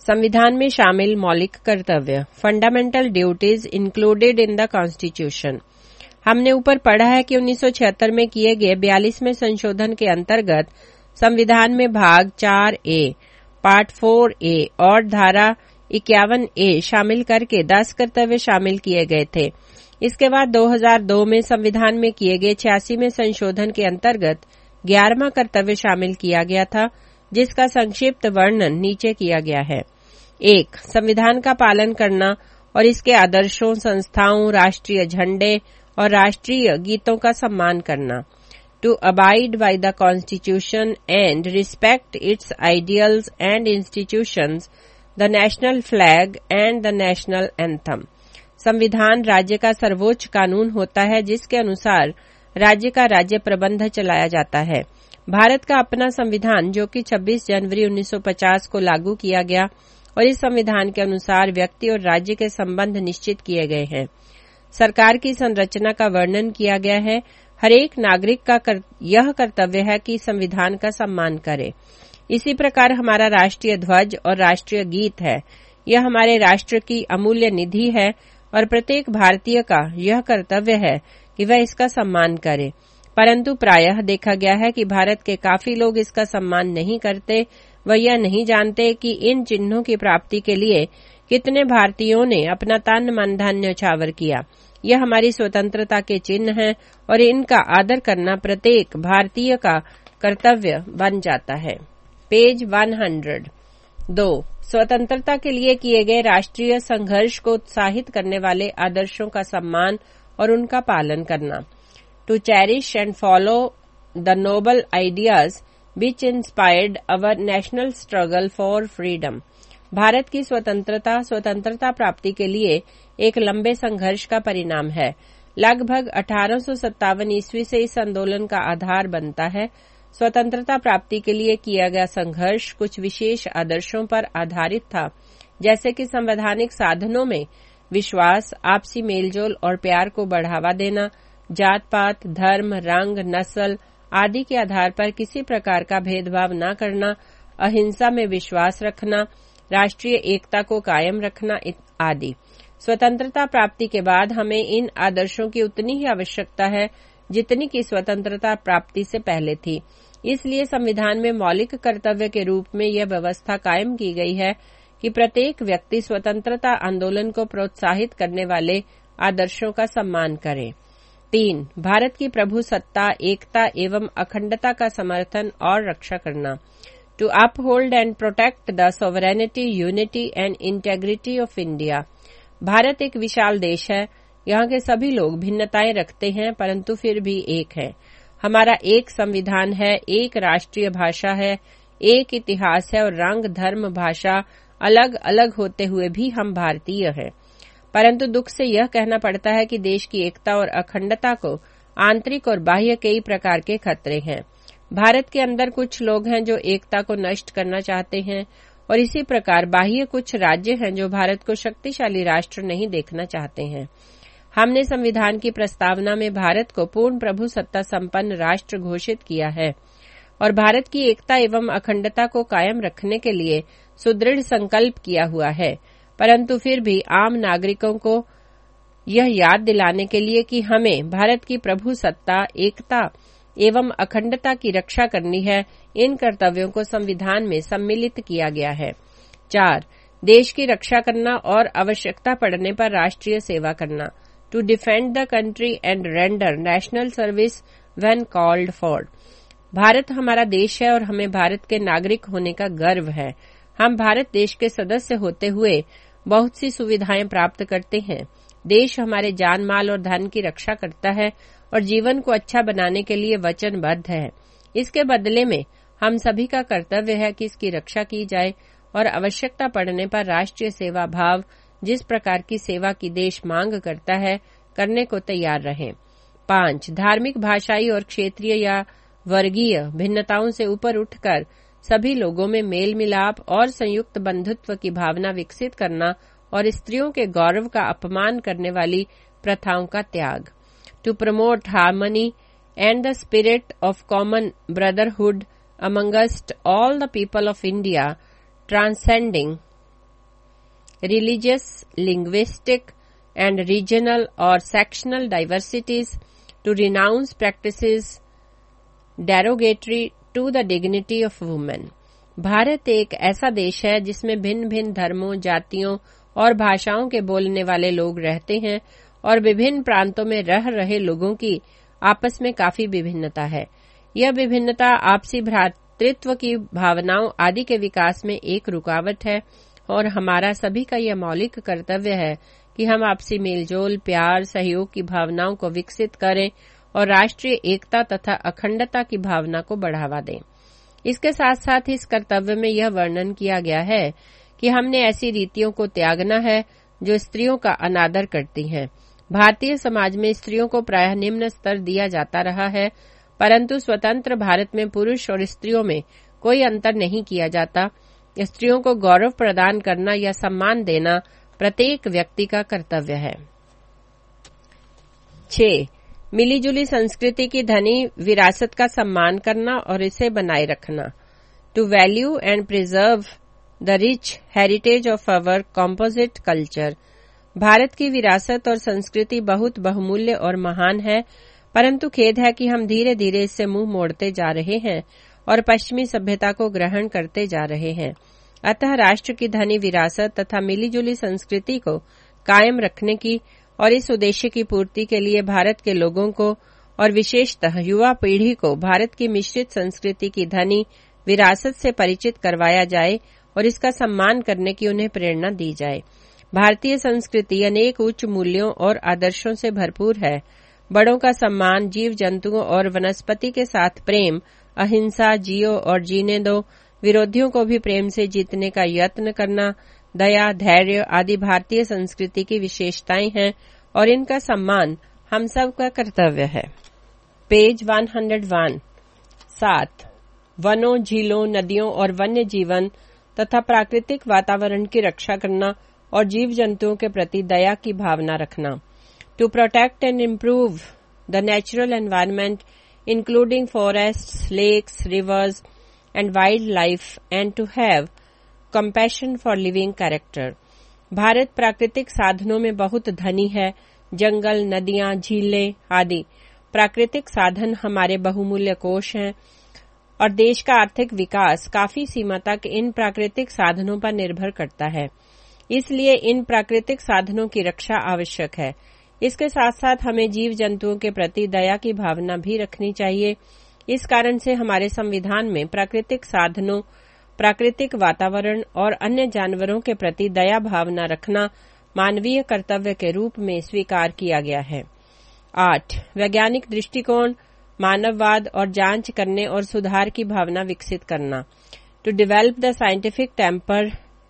संविधान में शामिल मौलिक कर्तव्य, fundamental duties included in the constitution. हमने ऊपर पढ़ा है कि 1976 में किए गए 42वें संशोधन के अंतर्गत संविधान में भाग 4A, पार्ट 4A और धारा 51A शामिल करके 10 कर्तव्य शामिल किए गए थे। इसके बाद 2002 में संविधान में किए गए 86वें संशोधन के अंतर्गत 11वां कर्तव्य शामिल किया गया था, जिसका संक्षिप्त वर्णन नीचे किया गया है। 1. संविधान का पालन करना और इसके आदर्शों, संस्थाओं, राष्ट्रीय झंडे और राष्ट्रीय गीतों का सम्मान करना। To abide by the constitution and respect its ideals and institutions, the national flag and the national anthem. संविधान राज्य का सर्वोच्च कानून होता है, जिसके अनुसार राज्य का राज्य प्रबंध चलाया जाता है। भारत का अपना संविधान, जो कि 26 जनवरी 1950 को लागू किया गया, और इस संविधान के अनुसार व्यक्ति और राज्य के संबंध निश्चित किए गए हैं। सरकार की संरचना का वर्णन किया गया है। हरेक नागरिक का यह कर्तव्य है कि संविधान का सम्मान करे। इसी प्रकार हमारा राष्ट्रीय ध्वज और राष्ट्रीय गीत है। यह हमारे राष्ट्र की अमूल्य निधि है और प्रत्येक भारतीय का यह कर्तव्य है कि वह इसका सम्मान करे। परंतु प्रायः देखा गया है कि भारत के काफी लोग इसका सम्मान नहीं करते। वह यह नहीं जानते कि इन चिन्हों की प्राप्ति के लिए कितने भारतीयों ने अपना तन मन धन न्यौछावर किया। यह हमारी स्वतंत्रता के चिन्ह हैं और इनका आदर करना प्रत्येक भारतीय का कर्तव्य बन जाता है। पेज 100। 2. स्वतंत्रता के लिए किए गए राष्ट्रीय संघर्ष को उत्साहित करने वाले आदर्शों का सम्मान और उनका पालन करना। To cherish and follow the noble ideas which inspired our national struggle for freedom। Bharat की स्वतंत्रता प्राप्ति के लिए एक लंबे संघर्ष का परिणाम है। लगभग 1857 ईस्वी से इस आंदोलन का आधार बनता है। स्वतंत्रता प्राप्ति के लिए किया गया संघर्ष कुछ विशेष आदर्शों पर आधारित था, जैसे कि संवैधानिक साधनों में विश्वास, आपसी मेलजोल और प्यार को बढ़ावा देना, जात पात, धर्म, रंग, नस्ल आदि के आधार पर किसी प्रकार का भेदभाव न करना, अहिंसा में विश्वास रखना, राष्ट्रीय एकता को कायम रखना आदि। स्वतंत्रता प्राप्ति के बाद हमें इन आदर्शों की उतनी ही आवश्यकता है जितनी की स्वतंत्रता प्राप्ति से पहले थी। इसलिए संविधान में मौलिक कर्तव्य के रूप में यह व्यवस्था कायम की गई है कि प्रत्येक व्यक्ति स्वतंत्रता आंदोलन को प्रोत्साहित करने वाले आदर्शों का सम्मान करे। 3. भारत की प्रभुसत्ता, एकता एवं अखंडता का समर्थन और रक्षा करना। To uphold and protect the sovereignty, unity and integrity of India. Bharat एक विशाल देश है। यहाँ के सभी लोग भिन्नताएं रखते हैं, परंतु फिर भी एक है। हमारा एक संविधान है, एक राष्ट्रीय भाषा है, एक इतिहास है और रंग, धर्म, भाषा अलग अलग होते हुए भी हम भारतीय हैं। परंतु दुख से यह कहना पड़ता है कि देश की एकता और अखंडता को आंतरिक और बाह्य कई प्रकार के खतरे हैं। भारत के अंदर कुछ लोग हैं जो एकता को नष्ट करना चाहते हैं और इसी प्रकार बाह्य कुछ राज्य हैं जो भारत को शक्तिशाली राष्ट्र नहीं देखना चाहते हैं। हमने संविधान की प्रस्तावना में भारत को पूर्ण प्रभुसत्ता संपन्न राष्ट्र घोषित किया है और भारत की एकता एवं अखंडता को कायम रखने के लिए सुदृढ़ संकल्प किया हुआ है। परंतु फिर भी आम नागरिकों को यह याद दिलाने के लिए कि हमें भारत की प्रभुसत्ता, एकता एवं अखंडता की रक्षा करनी है, इन कर्तव्यों को संविधान में सम्मिलित किया गया है। 4. देश की रक्षा करना और आवश्यकता पड़ने पर राष्ट्रीय सेवा करना। To defend the country and render national service when called for. Bharat हमारा देश है और हमें भारत के नागरिक होने का गर्व है। हम भारत देश के सदस्य होते हुए बहुत सी सुविधाएं प्राप्त करते हैं। देश हमारे जान माल और धन की रक्षा करता है और जीवन को अच्छा बनाने के लिए वचनबद्ध है। इसके बदले में हम सभी का कर्तव्य है कि इसकी रक्षा की जाए और आवश्यकता पड़ने पर राष्ट्रीय सेवा भाव, जिस प्रकार की सेवा की देश मांग करता है, करने को तैयार रहें। 5. धार्मिक, भाषाई और क्षेत्रीय या वर्गीय भिन्नताओं से ऊपर उठकर सभी लोगों में मेल मिलाप और संयुक्त बंधुत्व की भावना विकसित करना और स्त्रियों के गौरव का अपमान करने वाली प्रथाओं का त्याग। To promote harmony and the spirit of common brotherhood amongst all the people of India, transcending religious, linguistic, and regional or sectional diversities, to renounce practices derogatory to the dignity of women. Bharat एक ऐसा देश है जिसमें भिन्न भिन्न धर्मों, जातियों और भाषाओं के बोलने वाले लोग रहते हैं और विभिन्न प्रांतों में रह रहे लोगों की आपस में काफी विभिन्नता है। यह विभिन्नता आपसी भ्रातृत्व की भावनाओं आदि के विकास में एक रुकावट है और हमारा सभी का यह मौलिक कर्तव्य है कि हम आपसी मेलजोल, प्यार, सहयोग की भावनाओं को विकसित करें और राष्ट्रीय एकता तथा अखंडता की भावना को बढ़ावा दें। इसके साथ साथ इस कर्तव्य में यह वर्णन किया गया है कि हमने ऐसी रीतियों को त्यागना है जो स्त्रियों का अनादर करती हैं। भारतीय समाज में स्त्रियों को प्रायः निम्न स्तर दिया जाता रहा है, परंतु स्वतंत्र भारत में पुरुष और स्त्रियों में कोई अंतर नहीं किया जाता। स्त्रियों को गौरव प्रदान करना या सम्मान देना प्रत्येक व्यक्ति का कर्तव्य है। 6. मिलीजुली संस्कृति की धनी विरासत का सम्मान करना और इसे बनाए रखना। To value and preserve the rich heritage of our composite culture. Bharat की विरासत और संस्कृति बहुत बहुमूल्य और महान है, परंतु खेद है कि हम धीरे धीरे इससे मुंह मोड़ते जा रहे हैं और पश्चिमी सभ्यता को ग्रहण करते जा रहे हैं। अतः राष्ट्र की धनी विरासत तथा मिलीजुली संस्कृति को कायम रखने की और इस उद्देश्य की पूर्ति के लिए भारत के लोगों को और विशेषतः युवा पीढ़ी को भारत की मिश्रित संस्कृति की धनी विरासत से परिचित करवाया जाए और इसका सम्मान करने की उन्हें प्रेरणा दी जाए। भारतीय संस्कृति अनेक उच्च मूल्यों और आदर्शों से भरपूर है। बड़ों का सम्मान, जीव जंतुओं और वनस्पति के साथ प्रेम, अहिंसा, जियो और जीने दो, विरोधियों को भी प्रेम से जीतने का यत्न करना, दया, धैर्य आदि भारतीय संस्कृति की विशेषताएं हैं और इनका सम्मान हम सब का कर्तव्य है। पेज 101। 7. वनों, झीलों, नदियों और वन्य जीवन तथा प्राकृतिक वातावरण की रक्षा करना और जीव जंतुओं के प्रति दया की भावना रखना। To protect and improve the natural environment including forests, lakes, rivers and wild life and to have compassion for living character. Bharat प्राकृतिक साधनों में बहुत धनी है। जंगल, नदियां, झीलें आदि प्राकृतिक साधन हमारे बहुमूल्य कोष हैं और देश का आर्थिक विकास काफी सीमा तक इन प्राकृतिक साधनों पर निर्भर करता है। इसलिए इन प्राकृतिक साधनों की रक्षा आवश्यक है। इसके साथ साथ हमें जीव जंतुओं के प्रति दया की भावना भी रखनी चाहिए। इस कारण से हमारे संविधान में प्राकृतिक साधनों, प्राकृतिक वातावरण और अन्य जानवरों के प्रति दया भावना रखना मानवीय कर्तव्य के रूप में स्वीकार किया गया है। 8. वैज्ञानिक दृष्टिकोण, मानववाद और जांच करने और सुधार की भावना विकसित करना। To develop the scientific temper,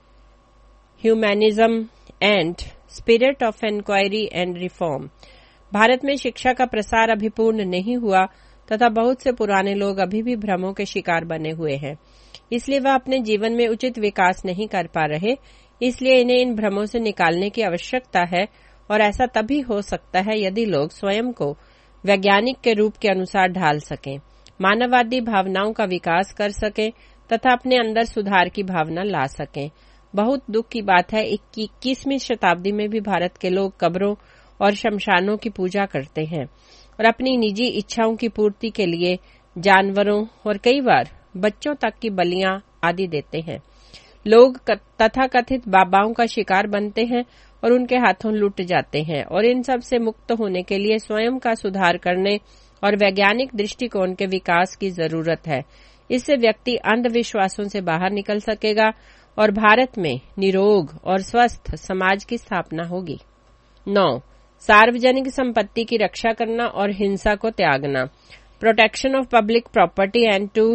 humanism and spirit of inquiry and reform. Bharat में शिक्षा का प्रसार अभी पूर्ण नहीं हुआ तथा बहुत से पुराने लोग अभी भी भ्रमों के शिकार बने हुए हैं। इसलिए वह अपने जीवन में उचित विकास नहीं कर पा रहे। इसलिए इन्हें इन भ्रमों से निकालने की आवश्यकता है और ऐसा तभी हो सकता है यदि लोग स्वयं को वैज्ञानिक के रूप के अनुसार ढाल सकें, मानववादी भावनाओं का विकास कर सकें तथा अपने अंदर सुधार की भावना ला सकें। बहुत दुख की बात है 21वीं शताब्दी में भी भारत के लोग कब्रों और शमशानों की पूजा करते हैं और अपनी निजी इच्छाओं की पूर्ति के लिए जानवरों और कई बार बच्चों तक की बलियां आदि देते हैं। लोग तथाकथित बाबाओं का शिकार बनते हैं और उनके हाथों लुट जाते हैं और इन सब से मुक्त होने के लिए स्वयं का सुधार करने और वैज्ञानिक दृष्टिकोण के विकास की जरूरत है। इससे व्यक्ति अंधविश्वासों से बाहर निकल सकेगा और भारत में निरोग और स्वस्थ समाज की स्थापना होगी। 9. सार्वजनिक संपत्ति की रक्षा करना और हिंसा को त्यागना। Protection of public property and to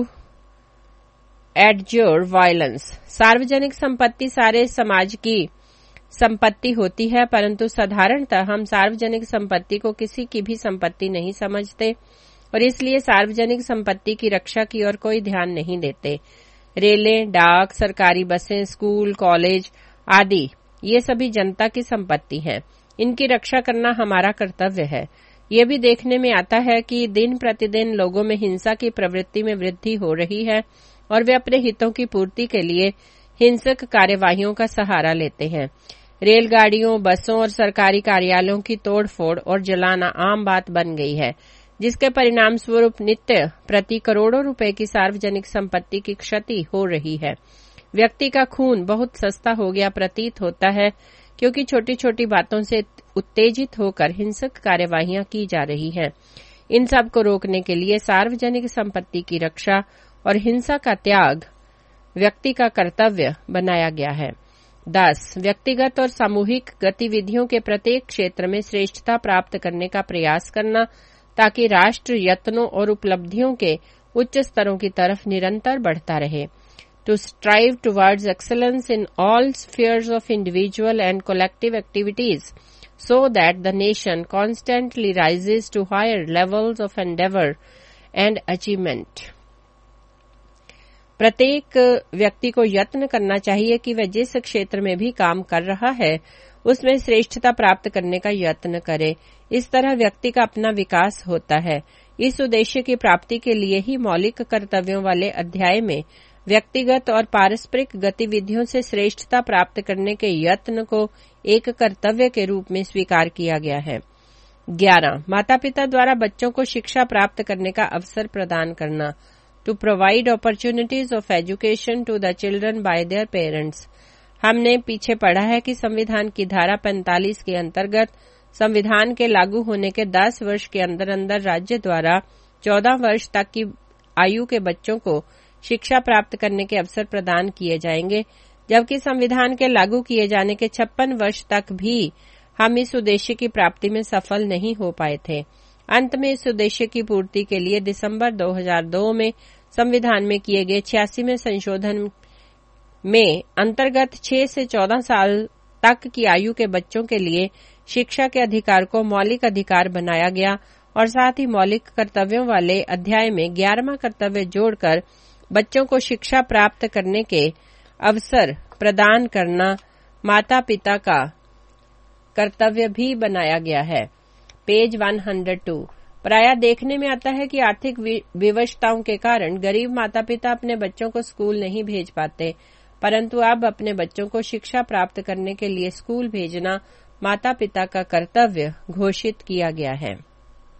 adjure violence. सार्वजनिक संपत्ति सारे समाज की संपत्ति होती है, परंतु साधारणतः हम सार्वजनिक संपत्ति को किसी की भी संपत्ति नहीं समझते और इसलिए सार्वजनिक संपत्ति की रक्षा की ओर कोई ध्यान नहीं देते। रेलें, डाक, सरकारी बसें, स्कूल, कॉलेज आदि ये सभी जनता की संपत्ति हैं। इनकी रक्षा करना हमारा कर्तव्य है। ये भी देखने में आता है कि दिन प्रतिदिन लोगों में हिंसा की प्रवृत्ति में वृद्धि हो रही है और वे अपने हितों की पूर्ति के लिए हिंसक कार्यवाहियों का सहारा लेते हैं। रेलगाड़ियों, बसों और सरकारी कार्यालयों की तोड़फोड़ और जलाना आम बात बन गई है, जिसके परिणाम स्वरूप नित्य प्रति करोड़ों रुपए की सार्वजनिक संपत्ति की क्षति हो रही है। व्यक्ति का खून बहुत सस्ता हो गया प्रतीत होता है, क्योंकि छोटी छोटी बातों से उत्तेजित होकर हिंसक कार्यवाहियां की जा रही हैं। इन सब को रोकने के लिए सार्वजनिक संपत्ति की रक्षा और हिंसा का त्याग व्यक्ति का कर्तव्य बनाया गया है। 10. व्यक्तिगत और सामूहिक गतिविधियों के प्रत्येक क्षेत्र में श्रेष्ठता प्राप्त करने का प्रयास करना, ताकि राष्ट्र यत्नों और उपलब्धियों के उच्च स्तरों की तरफ निरंतर बढ़ता रहे। To strive towards excellence in all spheres of individual and collective activities, so that the nation constantly rises to higher levels of endeavor and achievement. प्रत्येक व्यक्ति को यत्न करना चाहिए कि वह जिस क्षेत्र में भी काम कर रहा है उसमें श्रेष्ठता प्राप्त करने का यत्न करे। इस तरह व्यक्ति का अपना विकास होता है। इस उद्देश्य की प्राप्ति के लिए ही मौलिक कर्तव्यों वाले अध्याय में व्यक्तिगत और पारस्परिक गतिविधियों से श्रेष्ठता प्राप्त करने के यत्न को एक कर्तव्य के रूप में स्वीकार किया गया है। 11. माता पिता द्वारा बच्चों को शिक्षा प्राप्त करने का अवसर प्रदान करना। To provide opportunities of education to the children by their parents. हमने पीछे पढ़ा है कि संविधान की धारा 45 के अंतर्गत संविधान के लागू होने के 10 वर्ष के अंदर अंदर राज्य द्वारा 14 वर्ष तक की आयु के बच्चों को शिक्षा प्राप्त करने के अवसर प्रदान किए जाएंगे, जबकि संविधान के लागू किए जाने के 56 वर्ष तक भी हम इस उद्देश्य की प्राप्ति में सफल नहीं हो पाए थे। अंत में इस उद्देश्य की पूर्ति के लिए दिसंबर 2002 में संविधान में किए गए 86वें संशोधन में अंतर्गत 6 से 14 साल तक की आयु के बच्चों के लिए शिक्षा के अधिकार को मौलिक अधिकार बनाया गया और साथ ही मौलिक कर्तव्यों वाले अध्याय में 11वां कर्तव्य जोड़कर बच्चों को शिक्षा प्राप्त करने के अवसर प्रदान करना माता पिता का कर्तव्य भी बनाया गया है। पेज 102। प्रायः देखने में आता है कि आर्थिक विवशताओं के कारण गरीब माता पिता अपने बच्चों को स्कूल नहीं भेज पाते, परंतु अब अपने बच्चों को शिक्षा प्राप्त करने के लिए स्कूल भेजना माता पिता का कर्तव्य घोषित किया गया है।